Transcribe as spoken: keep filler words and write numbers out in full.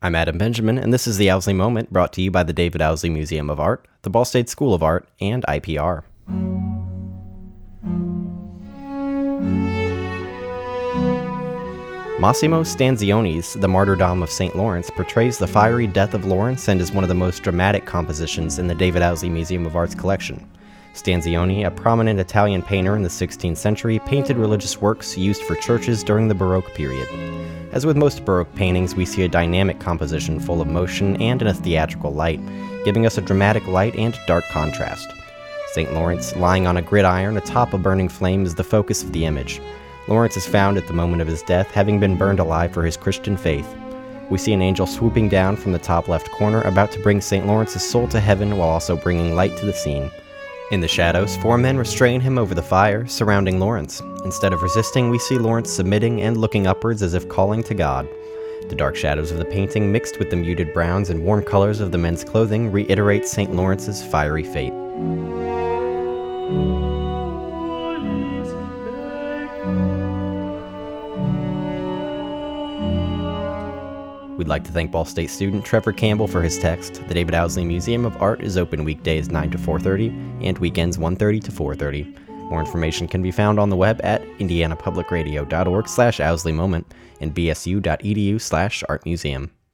I'm Adam Benjamin, and this is the Owsley Moment, brought to you by the David Owsley Museum of Art, the Ball State School of Art, and I P R. Massimo Stanzioni's The Martyrdom of Saint Lawrence portrays the fiery death of Lawrence and is one of the most dramatic compositions in the David Owsley Museum of Art's collection. Stanzioni, a prominent Italian painter in the sixteenth century, painted religious works used for churches during the Baroque period. As with most Baroque paintings, we see a dynamic composition full of motion and in a theatrical light, giving us a dramatic light and dark contrast. Saint Lawrence, lying on a gridiron atop a burning flame, is the focus of the image. Lawrence is found at the moment of his death, having been burned alive for his Christian faith. We see an angel swooping down from the top left corner, about to bring Saint Lawrence's soul to heaven while also bringing light to the scene. In the shadows, four men restrain him over the fire, surrounding Lawrence. Instead of resisting, we see Lawrence submitting and looking upwards as if calling to God. The dark shadows of the painting, mixed with the muted browns and warm colors of the men's clothing, reiterate Saint Lawrence's fiery fate. We'd like to thank Ball State student Trevor Campbell for his text. The David Owsley Museum of Art is open weekdays nine to four thirty and weekends one thirty to four thirty. More information can be found on the web at indianapublicradio.org slash Owsley Moment and bsu.edu slash artmuseum.